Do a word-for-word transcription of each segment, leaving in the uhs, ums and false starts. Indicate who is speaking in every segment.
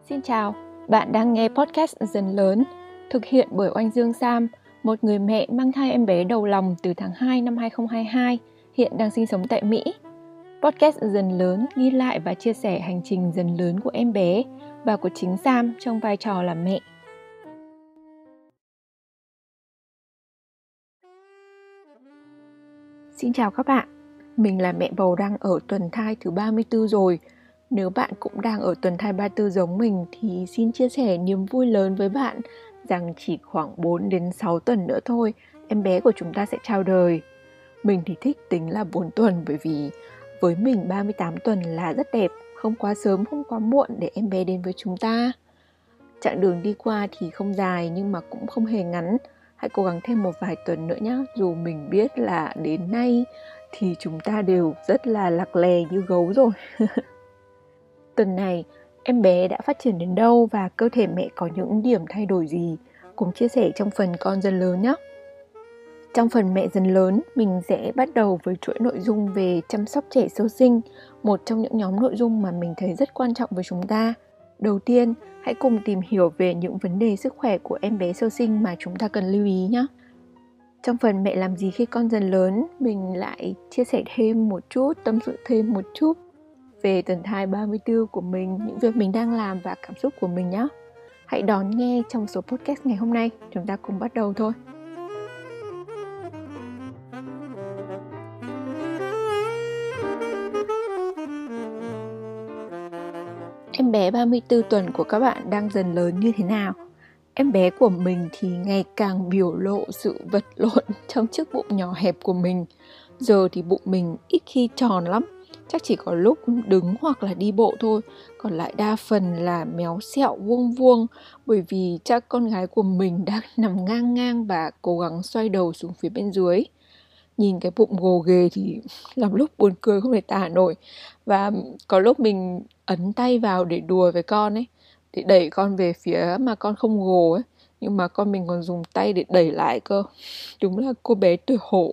Speaker 1: Xin chào, bạn đang nghe podcast Dần Lớn, thực hiện bởi Oanh Dương Sam, một người mẹ mang thai em bé đầu lòng từ tháng hai năm hai không hai hai, hiện đang sinh sống tại Mỹ. Podcast Dần Lớn ghi lại và chia sẻ hành trình dần lớn của em bé và của chính Sam trong vai trò là mẹ. Xin chào các bạn, mình là mẹ bầu đang ở tuần thai thứ ba mươi tư rồi. Nếu bạn cũng đang ở tuần thai ba mươi tư giống mình thì xin chia sẻ niềm vui lớn với bạn rằng chỉ khoảng bốn đến sáu tuần nữa thôi, em bé của chúng ta sẽ chào đời. Mình thì thích tính là bốn tuần bởi vì với mình ba mươi tám tuần là rất đẹp, không quá sớm, không quá muộn để em bé đến với chúng ta. Chặng đường đi qua thì không dài nhưng mà cũng không hề ngắn. Hãy cố gắng thêm một vài tuần nữa nhé. Dù mình biết là đến nay thì chúng ta đều rất là lặc lè như gấu rồi. Tuần này, em bé đã phát triển đến đâu và cơ thể mẹ có những điểm thay đổi gì? Cùng chia sẻ trong phần con dần lớn nhé. Trong phần mẹ dần lớn, mình sẽ bắt đầu với chuỗi nội dung về chăm sóc trẻ sơ sinh, một trong những nhóm nội dung mà mình thấy rất quan trọng với chúng ta. Đầu tiên, hãy cùng tìm hiểu về những vấn đề sức khỏe của em bé sơ sinh mà chúng ta cần lưu ý nhé. Trong phần mẹ làm gì khi con dần lớn, mình lại chia sẻ thêm một chút, tâm sự thêm một chút về tuần thai ba mươi tư của mình, những việc mình đang làm và cảm xúc của mình nhé. Hãy đón nghe trong số podcast ngày hôm nay, chúng ta cùng bắt đầu thôi. Em bé ba mươi tư tuần của các bạn đang dần lớn như thế nào? Em bé của mình thì ngày càng biểu lộ sự vật lộn trong chiếc bụng nhỏ hẹp của mình. Giờ thì bụng mình ít khi tròn lắm, chắc chỉ có lúc đứng hoặc là đi bộ thôi. Còn lại đa phần là méo xẹo vuông vuông, bởi vì chắc con gái của mình đang nằm ngang ngang và cố gắng xoay đầu xuống phía bên dưới. Nhìn cái bụng gồ ghề thì làm lúc buồn cười không thể tả nổi. Và có lúc mình ấn tay vào để đùa với con ấy, để đẩy con về phía mà con không gồ ấy, nhưng mà con mình còn dùng tay để đẩy lại cơ. Đúng là cô bé tuổi hổ.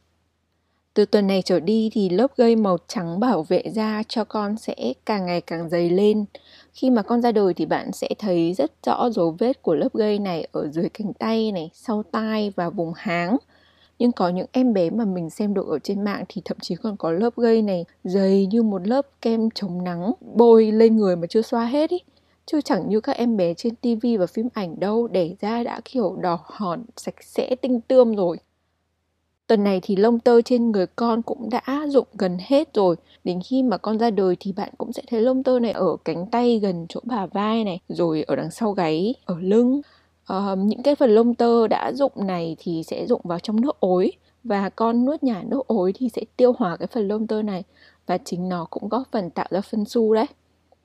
Speaker 1: Từ tuần này trở đi thì lớp gây màu trắng bảo vệ da cho con sẽ càng ngày càng dày lên. Khi mà con ra đời thì bạn sẽ thấy rất rõ dấu vết của lớp gây này ở dưới cánh tay này, sau tai và vùng háng. Nhưng có những em bé mà mình xem được ở trên mạng thì thậm chí còn có lớp gây này dày như một lớp kem chống nắng bôi lên người mà chưa xoa hết ý. Chứ chẳng như các em bé trên tivi và phim ảnh đâu, đẻ ra đã kiểu đỏ hòn, sạch sẽ, tinh tươm rồi. Tuần này thì lông tơ trên người con cũng đã rụng gần hết rồi. Đến khi mà con ra đời thì bạn cũng sẽ thấy lông tơ này ở cánh tay gần chỗ bả vai này, rồi ở đằng sau gáy, ở lưng. Uh, những cái phần lông tơ đã rụng này thì sẽ rụng vào trong nước ối, và con nuốt nhả nước ối thì sẽ tiêu hóa cái phần lông tơ này, và chính nó cũng góp phần tạo ra phân su đấy.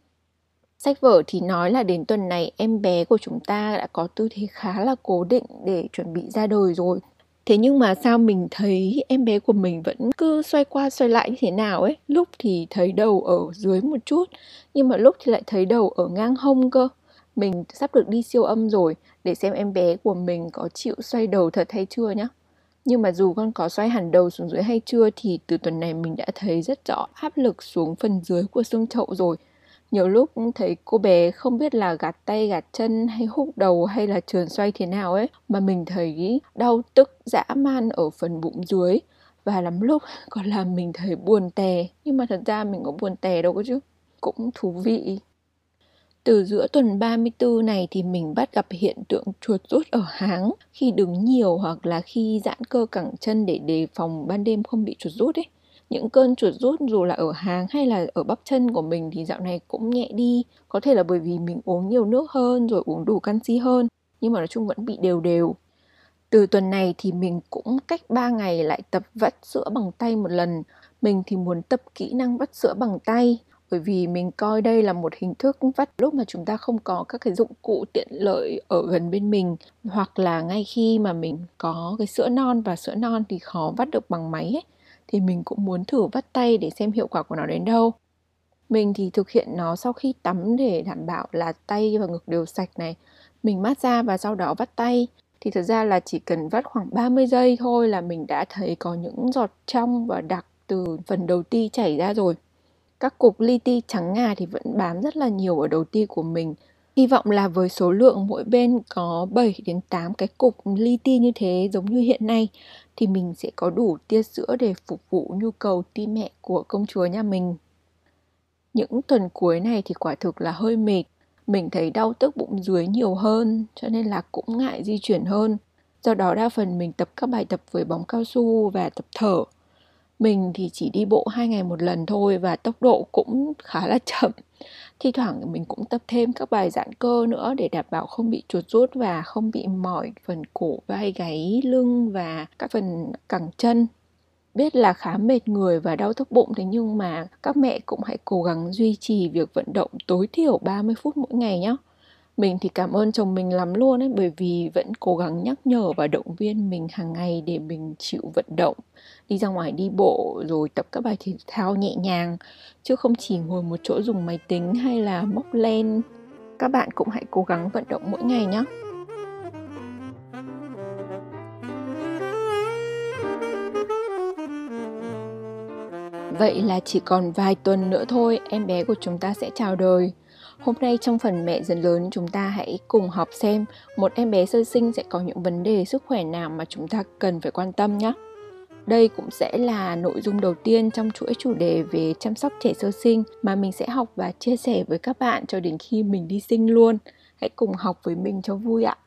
Speaker 1: Sách vở thì nói là đến tuần này em bé của chúng ta đã có tư thế khá là cố định để chuẩn bị ra đời rồi. Thế nhưng mà sao mình thấy em bé của mình vẫn cứ xoay qua xoay lại như thế nào ấy. Lúc thì thấy đầu ở dưới một chút, nhưng mà lúc thì lại thấy đầu ở ngang hông cơ. Mình sắp được đi siêu âm rồi để xem em bé của mình có chịu xoay đầu thật hay chưa nhá. Nhưng mà dù con có xoay hẳn đầu xuống dưới hay chưa thì từ tuần này mình đã thấy rất rõ áp lực xuống phần dưới của xương chậu rồi. Nhiều lúc thấy cô bé không biết là gạt tay gạt chân hay húc đầu hay là trườn xoay thế nào ấy, mà mình thấy đau tức dã man ở phần bụng dưới, và lắm lúc còn làm mình thấy buồn tè. Nhưng mà thật ra mình có buồn tè đâu có chứ. Cũng thú vị. Từ giữa tuần ba mươi tư này thì mình bắt gặp hiện tượng chuột rút ở háng khi đứng nhiều hoặc là khi giãn cơ cẳng chân để đề phòng ban đêm không bị chuột rút ấy. Những cơn chuột rút dù là ở háng hay là ở bắp chân của mình thì dạo này cũng nhẹ đi. Có thể là bởi vì mình uống nhiều nước hơn rồi uống đủ canxi hơn, nhưng mà nói chung vẫn bị đều đều. Từ tuần này thì mình cũng cách ba ngày lại tập vắt sữa bằng tay một lần. Mình thì muốn tập kỹ năng vắt sữa bằng tay, bởi vì mình coi đây là một hình thức vắt lúc mà chúng ta không có các cái dụng cụ tiện lợi ở gần bên mình, hoặc là ngay khi mà mình có cái sữa non và sữa non thì khó vắt được bằng máy ấy, thì mình cũng muốn thử vắt tay để xem hiệu quả của nó đến đâu. Mình thì thực hiện nó sau khi tắm để đảm bảo là tay và ngực đều sạch này. Mình massage và sau đó vắt tay. Thì thật ra là chỉ cần vắt khoảng ba mươi giây thôi là mình đã thấy có những giọt trong và đặc từ phần đầu ti chảy ra rồi. Các cục li ti trắng ngà thì vẫn bám rất là nhiều ở đầu ti của mình. Hy vọng là với số lượng mỗi bên có bảy đến tám cái cục li ti như thế giống như hiện nay thì mình sẽ có đủ tia sữa để phục vụ nhu cầu ti mẹ của công chúa nhà mình. Những tuần cuối này thì quả thực là hơi mệt. Mình thấy đau tức bụng dưới nhiều hơn cho nên là cũng ngại di chuyển hơn. Do đó đa phần mình tập các bài tập với bóng cao su và tập thở. Mình thì chỉ đi bộ hai ngày một lần thôi và tốc độ cũng khá là chậm. Thi thoảng mình cũng tập thêm các bài giãn cơ nữa để đảm bảo không bị chuột rút và không bị mỏi phần cổ, vai, gáy, lưng và các phần cẳng chân. Biết là khá mệt người và đau tức bụng, thế nhưng mà các mẹ cũng hãy cố gắng duy trì việc vận động tối thiểu ba mươi phút mỗi ngày nhé. Mình thì cảm ơn chồng mình lắm luôn ấy, bởi vì vẫn cố gắng nhắc nhở và động viên mình hàng ngày để mình chịu vận động, đi ra ngoài đi bộ rồi tập các bài thể thao nhẹ nhàng, chứ không chỉ ngồi một chỗ dùng máy tính hay là móc len. Các bạn cũng hãy cố gắng vận động mỗi ngày nhé. Vậy là chỉ còn vài tuần nữa thôi, em bé của chúng ta sẽ chào đời. Hôm nay trong phần Mẹ dần lớn, chúng ta hãy cùng học xem một em bé sơ sinh sẽ có những vấn đề sức khỏe nào mà chúng ta cần phải quan tâm nhé. Đây cũng sẽ là nội dung đầu tiên trong chuỗi chủ đề về chăm sóc trẻ sơ sinh mà mình sẽ học và chia sẻ với các bạn cho đến khi mình đi sinh luôn. Hãy cùng học với mình cho vui ạ.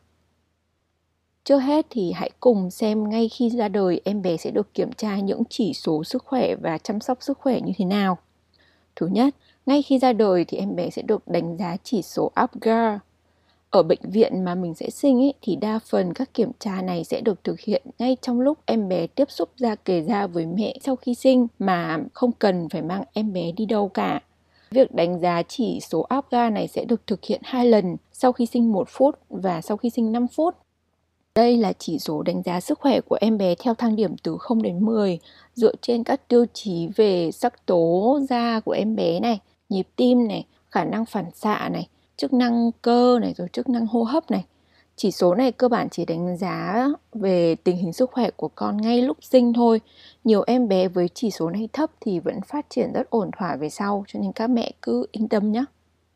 Speaker 1: Trước hết thì hãy cùng xem ngay khi ra đời em bé sẽ được kiểm tra những chỉ số sức khỏe và chăm sóc sức khỏe như thế nào. Thứ nhất, ngay khi ra đời thì em bé sẽ được đánh giá chỉ số Apgar. Ở bệnh viện mà mình sẽ sinh ấy, thì đa phần các kiểm tra này sẽ được thực hiện ngay trong lúc em bé tiếp xúc da kề da với mẹ sau khi sinh mà không cần phải mang em bé đi đâu cả. Việc đánh giá chỉ số Apgar này sẽ được thực hiện hai lần, sau khi sinh một phút và sau khi sinh năm phút. Đây là chỉ số đánh giá sức khỏe của em bé theo thang điểm từ không đến mười, dựa trên các tiêu chí về sắc tố da của em bé này, nhịp tim này, khả năng phản xạ này, chức năng cơ này, rồi chức năng hô hấp này. Chỉ số này cơ bản chỉ đánh giá về tình hình sức khỏe của con ngay lúc sinh thôi. Nhiều em bé với chỉ số này thấp thì vẫn phát triển rất ổn thỏa về sau, cho nên các mẹ cứ yên tâm nhé.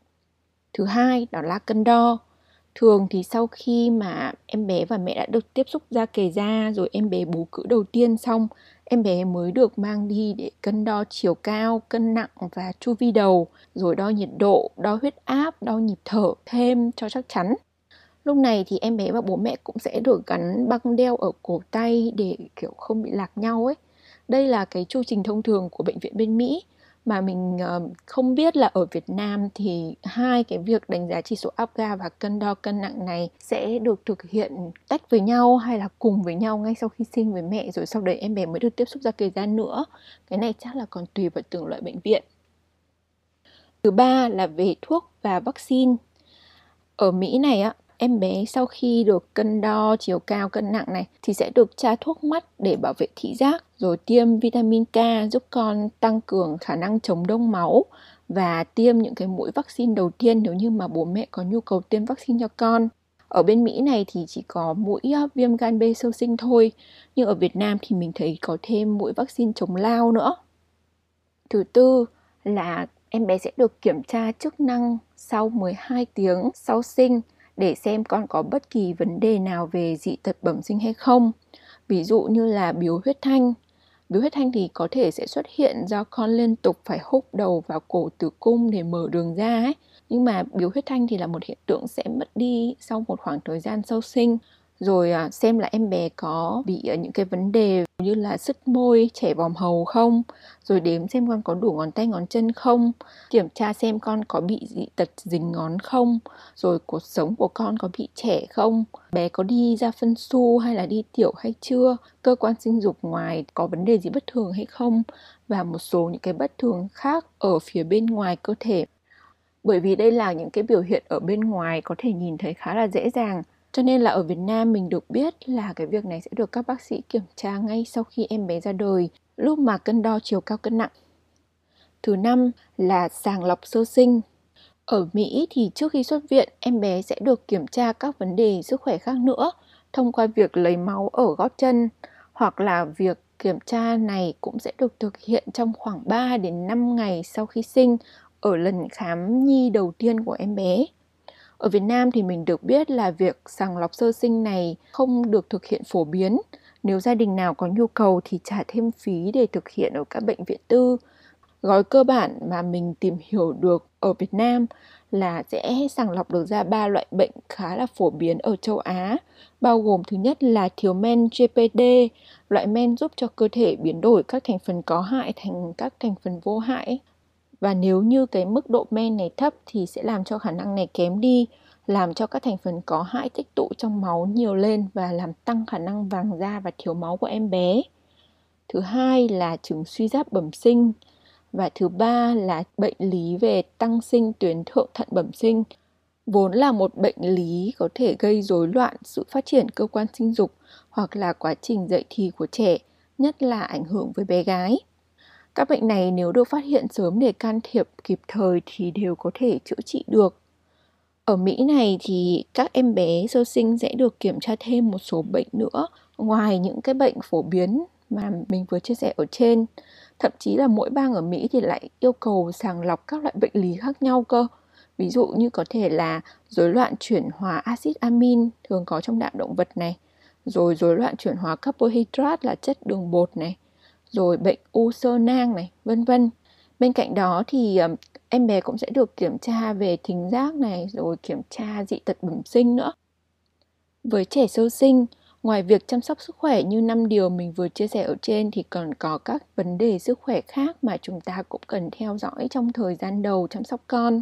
Speaker 1: Thứ hai, đó là cân đo. Thường thì sau khi mà em bé và mẹ đã được tiếp xúc da kề da rồi em bé bú cữ đầu tiên xong, em bé mới được mang đi để cân đo chiều cao, cân nặng và chu vi đầu, rồi đo nhiệt độ, đo huyết áp, đo nhịp thở thêm cho chắc chắn. Lúc này thì em bé và bố mẹ cũng sẽ được gắn băng đeo ở cổ tay để kiểu không bị lạc nhau ấy. Đây là cái chu trình thông thường của bệnh viện bên Mỹ. Mà mình uh, không biết là ở Việt Nam thì hai cái việc đánh giá chỉ số Apgar và cân đo cân nặng này sẽ được thực hiện tách với nhau hay là cùng với nhau ngay sau khi sinh với mẹ, rồi sau đấy em bé mới được tiếp xúc da kề da nữa. Cái này chắc là còn tùy vào từng loại bệnh viện. Thứ ba là về thuốc và vaccine. Ở Mỹ này á, em bé sau khi được cân đo chiều cao cân nặng này thì sẽ được tra thuốc mắt để bảo vệ thị giác, rồi tiêm vitamin K giúp con tăng cường khả năng chống đông máu và tiêm những cái mũi vaccine đầu tiên nếu như mà bố mẹ có nhu cầu tiêm vaccine cho con. Ở bên Mỹ này thì chỉ có mũi viêm gan B sơ sinh thôi, nhưng ở Việt Nam thì mình thấy có thêm mũi vaccine chống lao nữa. Thứ tư là em bé sẽ được kiểm tra chức năng sau mười hai tiếng sau sinh để xem con có bất kỳ vấn đề nào về dị tật bẩm sinh hay không. Ví dụ như là biếu huyết thanh. Biếu huyết thanh thì có thể sẽ xuất hiện do con liên tục phải húc đầu vào cổ tử cung để mở đường ra ấy. Nhưng mà biếu huyết thanh thì là một hiện tượng sẽ mất đi sau một khoảng thời gian sau sinh. Rồi xem là em bé có bị những cái vấn đề như là sứt môi, chảy vòm hầu không, rồi đếm xem con có đủ ngón tay ngón chân không, kiểm tra xem con có bị dị tật dính ngón không, rồi cột sống của con có bị chẻ không, bé có đi ra phân su hay là đi tiểu hay chưa, cơ quan sinh dục ngoài có vấn đề gì bất thường hay không, và một số những cái bất thường khác ở phía bên ngoài cơ thể. Bởi vì đây là những cái biểu hiện ở bên ngoài có thể nhìn thấy khá là dễ dàng, cho nên là ở Việt Nam mình được biết là cái việc này sẽ được các bác sĩ kiểm tra ngay sau khi em bé ra đời, lúc mà cân đo chiều cao cân nặng. Thứ năm là sàng lọc sơ sinh. Ở Mỹ thì trước khi xuất viện, em bé sẽ được kiểm tra các vấn đề sức khỏe khác nữa thông qua việc lấy máu ở gót chân, hoặc là việc kiểm tra này cũng sẽ được thực hiện trong khoảng ba đến năm ngày sau khi sinh ở lần khám nhi đầu tiên của em bé. Ở Việt Nam thì mình được biết là việc sàng lọc sơ sinh này không được thực hiện phổ biến. Nếu gia đình nào có nhu cầu thì trả thêm phí để thực hiện ở các bệnh viện tư. Gói cơ bản mà mình tìm hiểu được ở Việt Nam là sẽ sàng lọc được ra ba loại bệnh khá là phổ biến ở châu Á, bao gồm thứ nhất là thiếu men giê pê đê, loại men giúp cho cơ thể biến đổi các thành phần có hại thành các thành phần vô hại. Và nếu như cái mức độ men này thấp thì sẽ làm cho khả năng này kém đi, làm cho các thành phần có hại tích tụ trong máu nhiều lên và làm tăng khả năng vàng da và thiếu máu của em bé. Thứ hai là chứng suy giáp bẩm sinh. Và thứ ba là bệnh lý về tăng sinh tuyến thượng thận bẩm sinh, vốn là một bệnh lý có thể gây rối loạn sự phát triển cơ quan sinh dục hoặc là quá trình dậy thì của trẻ, nhất là ảnh hưởng với bé gái. Các bệnh này nếu được phát hiện sớm để can thiệp kịp thời thì đều có thể chữa trị được. Ở Mỹ này thì các em bé sơ sinh sẽ được kiểm tra thêm một số bệnh nữa, ngoài những cái bệnh phổ biến mà mình vừa chia sẻ ở trên. Thậm chí là mỗi bang ở Mỹ thì lại yêu cầu sàng lọc các loại bệnh lý khác nhau cơ. Ví dụ như có thể là rối loạn chuyển hóa axit amin thường có trong đạm động vật này, rồi rối loạn chuyển hóa carbohydrate là chất đường bột này, rồi bệnh u xơ nang này, vân vân. Bên cạnh đó thì em bé cũng sẽ được kiểm tra về thính giác này, rồi kiểm tra dị tật bẩm sinh nữa. Với trẻ sơ sinh, ngoài việc chăm sóc sức khỏe như năm điều mình vừa chia sẻ ở trên thì còn có các vấn đề sức khỏe khác mà chúng ta cũng cần theo dõi trong thời gian đầu chăm sóc con.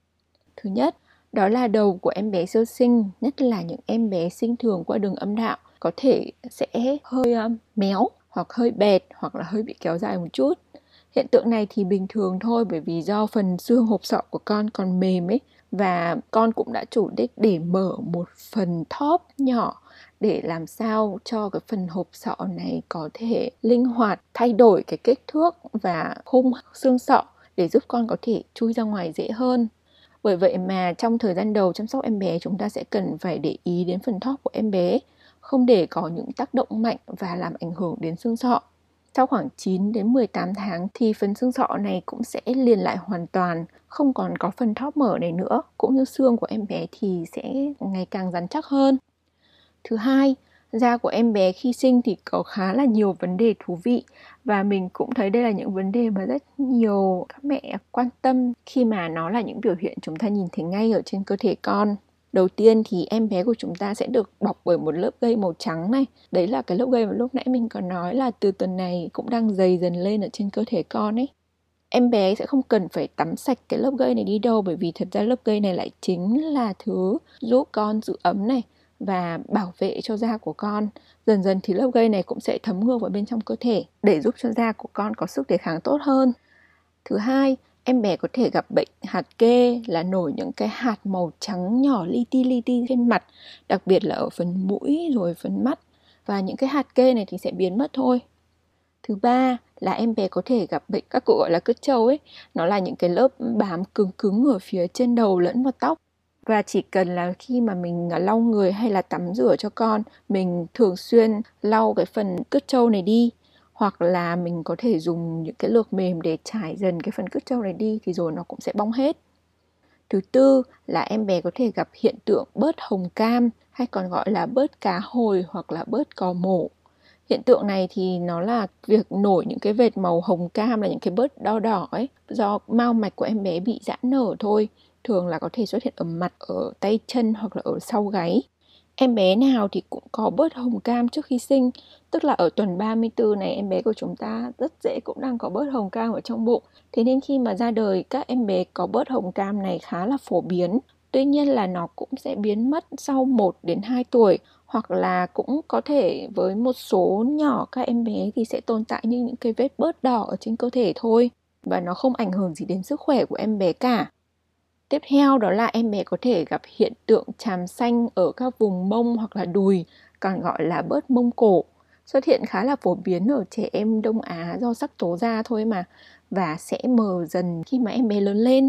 Speaker 1: Thứ nhất, đó là đầu của em bé sơ sinh, nhất là những em bé sinh thường qua đường âm đạo, có thể sẽ hơi uh, méo hoặc hơi bẹt hoặc là hơi bị kéo dài một chút. Hiện tượng này thì bình thường thôi, bởi vì do phần xương hộp sọ của con còn mềm ấy, và con cũng đã chủ đích để mở một phần thóp nhỏ để làm sao cho cái phần hộp sọ này có thể linh hoạt thay đổi cái kích thước và khung xương sọ để giúp con có thể chui ra ngoài dễ hơn. Bởi vậy mà trong thời gian đầu chăm sóc em bé, chúng ta sẽ cần phải để ý đến phần thóp của em bé, không để có những tác động mạnh và làm ảnh hưởng đến xương sọ. Sau khoảng chín đến mười tám tháng thì phần xương sọ này cũng sẽ liền lại hoàn toàn, không còn có phần thóp mở này nữa, cũng như xương của em bé thì sẽ ngày càng rắn chắc hơn. Thứ hai, da của em bé khi sinh thì có khá là nhiều vấn đề thú vị, và mình cũng thấy đây là những vấn đề mà rất nhiều các mẹ quan tâm khi mà nó là những biểu hiện chúng ta nhìn thấy ngay ở trên cơ thể con. Đầu tiên thì em bé của chúng ta sẽ được bọc bởi một lớp gây màu trắng này. Đấy là cái lớp gây mà lúc nãy mình còn nói là từ tuần này cũng đang dày dần lên ở trên cơ thể con ấy. Em bé sẽ không cần phải tắm sạch cái lớp gây này đi đâu, bởi vì thật ra lớp gây này lại chính là thứ giúp con giữ ấm này và bảo vệ cho da của con. Dần dần thì lớp gây này cũng sẽ thấm ngược vào bên trong cơ thể để giúp cho da của con có sức đề kháng tốt hơn. Thứ hai, em bé có thể gặp bệnh hạt kê, là nổi những cái hạt màu trắng nhỏ li ti li ti trên mặt, đặc biệt là ở phần mũi rồi phần mắt. Và những cái hạt kê này thì sẽ biến mất thôi. Thứ ba là em bé có thể gặp bệnh các cụ gọi là cứt trâu ấy. Nó là những cái lớp bám cứng cứng ở phía trên đầu lẫn vào tóc. Và chỉ cần là khi mà mình lau người hay là tắm rửa cho con, mình thường xuyên lau cái phần cứt trâu này đi, hoặc là mình có thể dùng những cái lược mềm để trải dần cái phần cứt trâu này đi, thì rồi nó cũng sẽ bong hết. Thứ tư là em bé có thể gặp hiện tượng bớt hồng cam, hay còn gọi là bớt cá hồi hoặc là bớt cò mổ. Hiện tượng này thì nó là việc nổi những cái vệt màu hồng cam, là những cái bớt đỏ đỏ ấy, do mao mạch của em bé bị giãn nở thôi. Thường là có thể xuất hiện ở mặt, ở tay chân hoặc là ở sau gáy. Em bé nào thì cũng có bớt hồng cam trước khi sinh, tức là ở tuần ba mươi tư này em bé của chúng ta rất dễ cũng đang có bớt hồng cam ở trong bụng. Thế nên khi mà ra đời, các em bé có bớt hồng cam này khá là phổ biến. Tuy nhiên là nó cũng sẽ biến mất sau một đến hai tuổi, hoặc là cũng có thể với một số nhỏ các em bé thì sẽ tồn tại như những cái vết bớt đỏ ở trên cơ thể thôi, và nó không ảnh hưởng gì đến sức khỏe của em bé cả. Tiếp theo đó là em bé có thể gặp hiện tượng chàm xanh ở các vùng mông hoặc là đùi, còn gọi là bớt mông cổ. Xuất hiện khá là phổ biến ở trẻ em Đông Á do sắc tố da thôi mà, và sẽ mờ dần khi mà em bé lớn lên.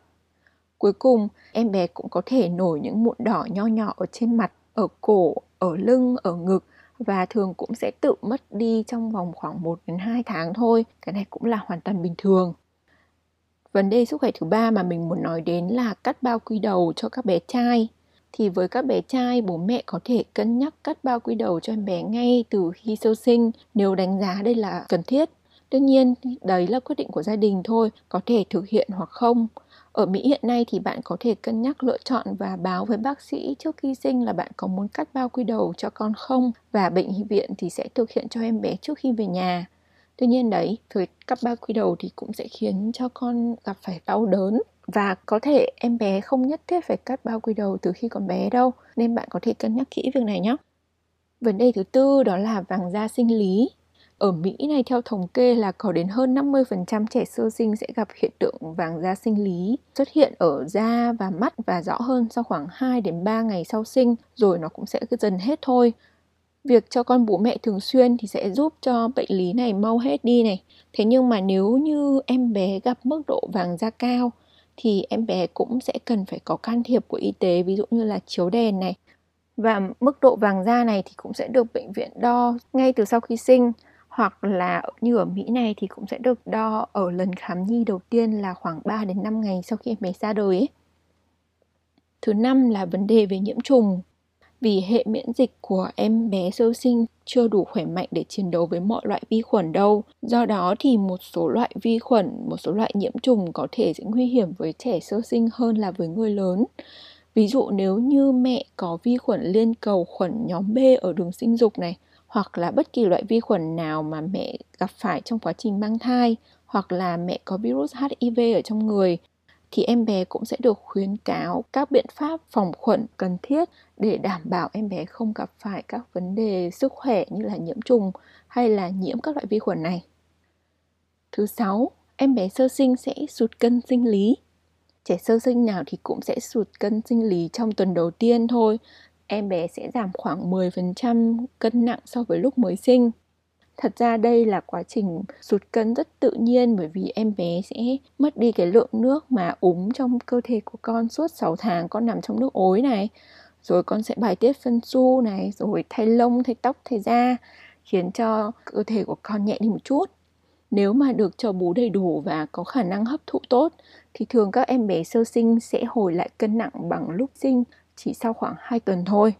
Speaker 1: Cuối cùng, em bé cũng có thể nổi những mụn đỏ nho nhỏ ở trên mặt, ở cổ, ở lưng, ở ngực, và thường cũng sẽ tự mất đi trong vòng khoảng một đến hai tháng thôi. Cái này cũng là hoàn toàn bình thường. Vấn đề sức khỏe thứ ba mà mình muốn nói đến là cắt bao quy đầu cho các bé trai. Thì với các bé trai, bố mẹ có thể cân nhắc cắt bao quy đầu cho em bé ngay từ khi sơ sinh nếu đánh giá đây là cần thiết. Đương nhiên, đấy là quyết định của gia đình thôi, có thể thực hiện hoặc không. Ở Mỹ hiện nay thì bạn có thể cân nhắc lựa chọn và báo với bác sĩ trước khi sinh là bạn có muốn cắt bao quy đầu cho con không, và bệnh viện thì sẽ thực hiện cho em bé trước khi về nhà. Tuy nhiên đấy, với cắt bao quy đầu thì cũng sẽ khiến cho con gặp phải đau đớn, và có thể em bé không nhất thiết phải cắt bao quy đầu từ khi còn bé đâu, nên bạn có thể cân nhắc kỹ việc này nhé. Vấn đề thứ tư đó là vàng da sinh lý. Ở Mỹ này, theo thống kê là có đến hơn năm mươi phần trăm trẻ sơ sinh sẽ gặp hiện tượng vàng da sinh lý, xuất hiện ở da và mắt và rõ hơn sau khoảng hai đến ba ngày sau sinh, rồi nó cũng sẽ dần hết thôi. Việc cho con bú mẹ thường xuyên thì sẽ giúp cho bệnh lý này mau hết đi này. Thế nhưng mà nếu như em bé gặp mức độ vàng da cao thì em bé cũng sẽ cần phải có can thiệp của y tế, ví dụ như là chiếu đèn này. Và mức độ vàng da này thì cũng sẽ được bệnh viện đo ngay từ sau khi sinh, hoặc là như ở Mỹ này thì cũng sẽ được đo ở lần khám nhi đầu tiên là khoảng ba đến năm ngày sau khi em bé ra đời ấy. Thứ năm là vấn đề về nhiễm trùng. Vì hệ miễn dịch của em bé sơ sinh chưa đủ khỏe mạnh để chiến đấu với mọi loại vi khuẩn đâu. Do đó thì một số loại vi khuẩn, một số loại nhiễm trùng có thể sẽ nguy hiểm với trẻ sơ sinh hơn là với người lớn. Ví dụ nếu như mẹ có vi khuẩn liên cầu khuẩn nhóm B ở đường sinh dục này, hoặc là bất kỳ loại vi khuẩn nào mà mẹ gặp phải trong quá trình mang thai, hoặc là mẹ có virus H I V ở trong người, thì em bé cũng sẽ được khuyến cáo các biện pháp phòng khuẩn cần thiết để đảm bảo em bé không gặp phải các vấn đề sức khỏe như là nhiễm trùng hay là nhiễm các loại vi khuẩn này. Thứ sáu, em bé sơ sinh sẽ sụt cân sinh lý. Trẻ sơ sinh nào thì cũng sẽ sụt cân sinh lý trong tuần đầu tiên thôi. Em bé sẽ giảm khoảng mười phần trăm cân nặng so với lúc mới sinh. Thật ra đây là quá trình sụt cân rất tự nhiên, bởi vì em bé sẽ mất đi cái lượng nước mà úng trong cơ thể của con suốt sáu tháng con nằm trong nước ối này. Rồi con sẽ bài tiết phân su này, rồi thay lông, thay tóc, thay da, khiến cho cơ thể của con nhẹ đi một chút. Nếu mà được cho bú đầy đủ và có khả năng hấp thụ tốt thì thường các em bé sơ sinh sẽ hồi lại cân nặng bằng lúc sinh chỉ sau khoảng hai tuần thôi.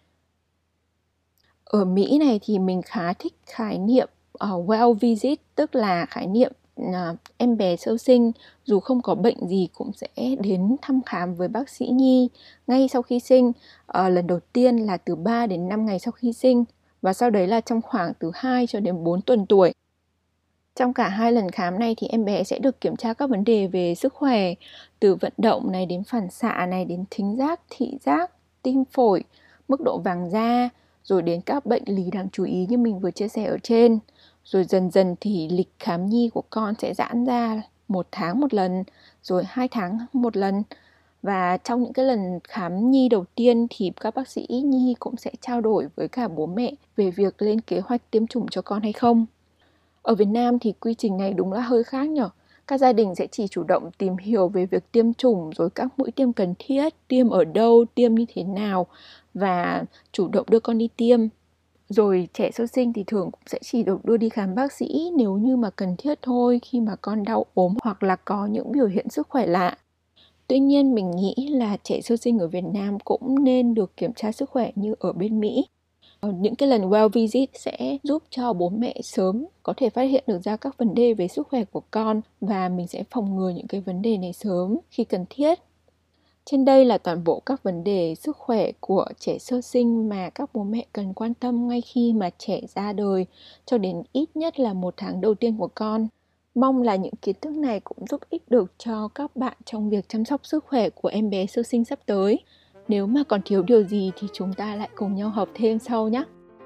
Speaker 1: Ở Mỹ này thì mình khá thích khái niệm uh, well visit, tức là khái niệm uh, em bé sơ sinh dù không có bệnh gì cũng sẽ đến thăm khám với bác sĩ nhi ngay sau khi sinh. Uh, lần đầu tiên là từ ba đến năm ngày sau khi sinh, và sau đấy là trong khoảng từ hai cho đến bốn tuần tuổi. Trong cả hai lần khám này thì em bé sẽ được kiểm tra các vấn đề về sức khỏe, từ vận động này đến phản xạ này, đến thính giác, thị giác, tim phổi, mức độ vàng da, rồi đến các bệnh lý đáng chú ý như mình vừa chia sẻ ở trên. Rồi dần dần thì lịch khám nhi của con sẽ giãn ra một tháng một lần, rồi hai tháng một lần. Và trong những cái lần khám nhi đầu tiên thì các bác sĩ nhi cũng sẽ trao đổi với cả bố mẹ về việc lên kế hoạch tiêm chủng cho con hay không. Ở Việt Nam thì quy trình này đúng là hơi khác nhỉ. Các gia đình sẽ chỉ chủ động tìm hiểu về việc tiêm chủng, rồi các mũi tiêm cần thiết, tiêm ở đâu, tiêm như thế nào, và chủ động đưa con đi tiêm. Rồi trẻ sơ sinh thì thường cũng sẽ chỉ được đưa đi khám bác sĩ nếu như mà cần thiết thôi, khi mà con đau ốm hoặc là có những biểu hiện sức khỏe lạ. Tuy nhiên mình nghĩ là trẻ sơ sinh ở Việt Nam cũng nên được kiểm tra sức khỏe như ở bên Mỹ. Những cái lần well visit sẽ giúp cho bố mẹ sớm có thể phát hiện được ra các vấn đề về sức khỏe của con, và mình sẽ phòng ngừa những cái vấn đề này sớm khi cần thiết. Trên đây là toàn bộ các vấn đề sức khỏe của trẻ sơ sinh mà các bố mẹ cần quan tâm ngay khi mà trẻ ra đời cho đến ít nhất là một tháng đầu tiên của con. Mong là những kiến thức này cũng giúp ích được cho các bạn trong việc chăm sóc sức khỏe của em bé sơ sinh sắp tới. Nếu mà còn thiếu điều gì thì chúng ta lại cùng nhau học thêm sau nhé.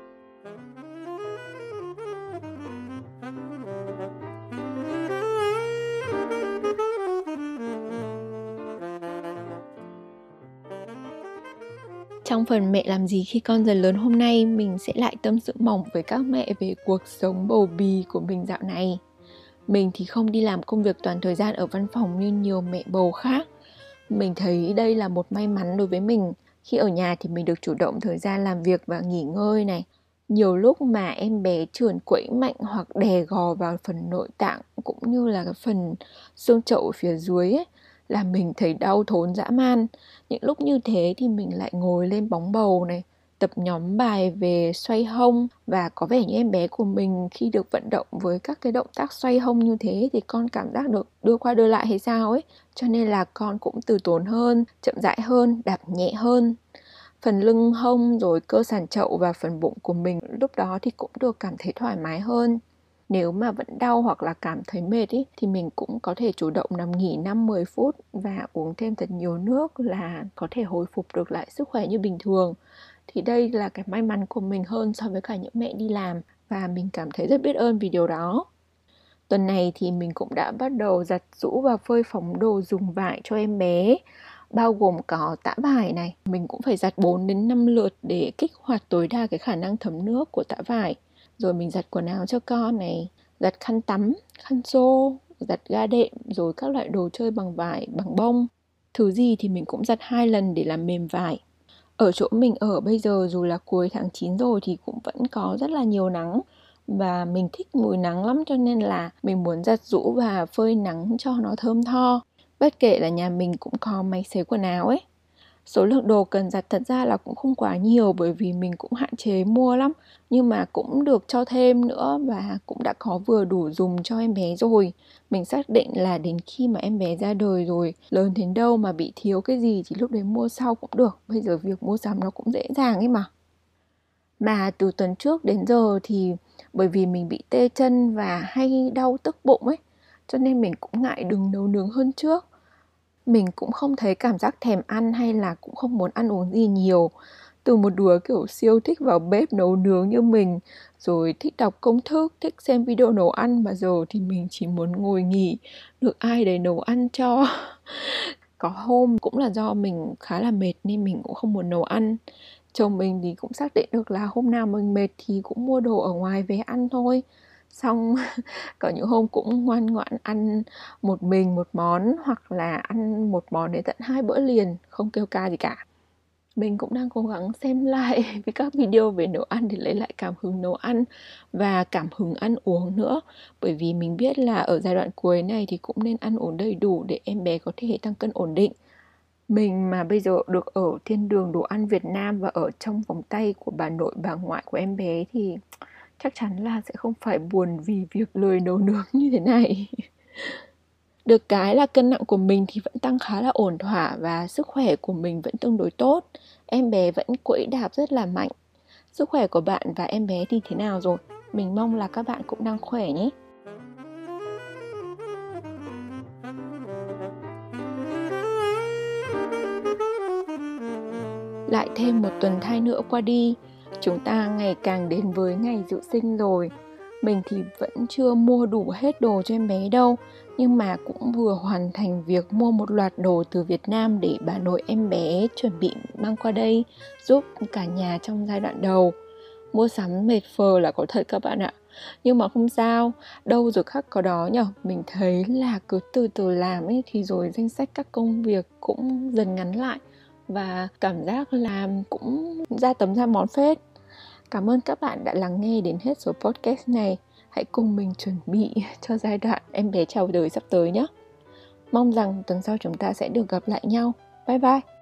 Speaker 1: Trong phần mẹ làm gì khi con dần lớn hôm nay, mình sẽ lại tâm sự mỏng với các mẹ về cuộc sống bầu bì của mình dạo này. Mình thì không đi làm công việc toàn thời gian ở văn phòng như nhiều mẹ bầu khác. Mình thấy đây là một may mắn đối với mình. Khi ở nhà thì mình được chủ động thời gian làm việc và nghỉ ngơi này. Nhiều lúc mà em bé trườn quẫy mạnh hoặc đè gò vào phần nội tạng cũng như là cái phần xương chậu ở phía dưới ấy, là mình thấy đau thốn dã man. Những lúc như thế thì mình lại ngồi lên bóng bầu này, tập nhóm bài về xoay hông, và có vẻ như em bé của mình khi được vận động với các cái động tác xoay hông như thế thì con cảm giác được đưa qua đưa lại hay sao ấy. Cho nên là con cũng từ tốn hơn, chậm rãi hơn, đạp nhẹ hơn. Phần lưng hông rồi cơ sàn chậu và phần bụng của mình lúc đó thì cũng được cảm thấy thoải mái hơn. Nếu mà vẫn đau hoặc là cảm thấy mệt ý, thì mình cũng có thể chủ động nằm nghỉ năm mười phút và uống thêm thật nhiều nước là có thể hồi phục được lại sức khỏe như bình thường. Thì đây là cái may mắn của mình hơn so với cả những mẹ đi làm, và mình cảm thấy rất biết ơn vì điều đó. Tuần này thì mình cũng đã bắt đầu giặt giũ và phơi phóng đồ dùng vải cho em bé, bao gồm có tã vải này. Mình cũng phải giặt bốn đến năm lượt để kích hoạt tối đa cái khả năng thấm nước của tã vải. Rồi mình giặt quần áo cho con này, giặt khăn tắm, khăn xô, giặt ga đệm, rồi các loại đồ chơi bằng vải, bằng bông. Thứ gì thì mình cũng giặt hai lần để làm mềm vải. Ở chỗ mình ở bây giờ dù là cuối tháng chín rồi thì cũng vẫn có rất là nhiều nắng. Và mình thích mùi nắng lắm, cho nên là mình muốn giặt giũ và phơi nắng cho nó thơm tho. Bất kể là nhà mình cũng có máy sấy quần áo ấy. Số lượng đồ cần giặt thật ra là cũng không quá nhiều, bởi vì mình cũng hạn chế mua lắm. Nhưng mà cũng được cho thêm nữa, và cũng đã có vừa đủ dùng cho em bé rồi. Mình xác định là đến khi mà em bé ra đời rồi, lớn đến đâu mà bị thiếu cái gì thì lúc đấy mua sau cũng được. Bây giờ việc mua sắm nó cũng dễ dàng ấy mà. Mà từ tuần trước đến giờ thì bởi vì mình bị tê chân và hay đau tức bụng ấy, cho nên mình cũng ngại đừng nấu nướng hơn trước. Mình cũng không thấy cảm giác thèm ăn hay là cũng không muốn ăn uống gì nhiều. Từ một đứa kiểu siêu thích vào bếp nấu nướng như mình, rồi thích đọc công thức, thích xem video nấu ăn, mà giờ thì mình chỉ muốn ngồi nghỉ, được ai đấy nấu ăn cho. Có hôm cũng là do mình khá là mệt nên mình cũng không muốn nấu ăn. Chồng mình thì cũng xác định được là hôm nào mình mệt thì cũng mua đồ ở ngoài về ăn thôi. Xong có những hôm cũng ngoan ngoãn ăn một mình một món, hoặc là ăn một món đến tận hai bữa liền, không kêu ca gì cả. Mình cũng đang cố gắng xem lại với các video về nấu ăn để lấy lại cảm hứng nấu ăn và cảm hứng ăn uống nữa. Bởi vì mình biết là ở giai đoạn cuối này thì cũng nên ăn uống đầy đủ để em bé có thể tăng cân ổn định. Mình mà bây giờ được ở thiên đường đồ ăn Việt Nam và ở trong vòng tay của bà nội bà ngoại của em bé thì chắc chắn là sẽ không phải buồn vì việc lười nấu nướng như thế này. Được cái là cân nặng của mình thì vẫn tăng khá là ổn thỏa và sức khỏe của mình vẫn tương đối tốt. Em bé vẫn quẫy đạp rất là mạnh. Sức khỏe của bạn và em bé thì thế nào rồi? Mình mong là các bạn cũng đang khỏe nhé. Lại thêm một tuần thai nữa qua đi, chúng ta ngày càng đến với ngày dự sinh rồi. Mình thì vẫn chưa mua đủ hết đồ cho em bé đâu, nhưng mà cũng vừa hoàn thành việc mua một loạt đồ từ Việt Nam để bà nội em bé chuẩn bị mang qua đây, giúp cả nhà trong giai đoạn đầu. Mua sắm mệt phờ là có thật các bạn ạ. Nhưng mà không sao, đâu rồi khắc có đó nhở. Mình thấy là cứ từ từ làm ấy thì rồi danh sách các công việc cũng dần ngắn lại, và cảm giác làm cũng ra tấm ra món phết. Cảm ơn các bạn đã lắng nghe đến hết số podcast này. Hãy cùng mình chuẩn bị cho giai đoạn em bé chào đời sắp tới nhé. Mong rằng tuần sau chúng ta sẽ được gặp lại nhau. Bye bye!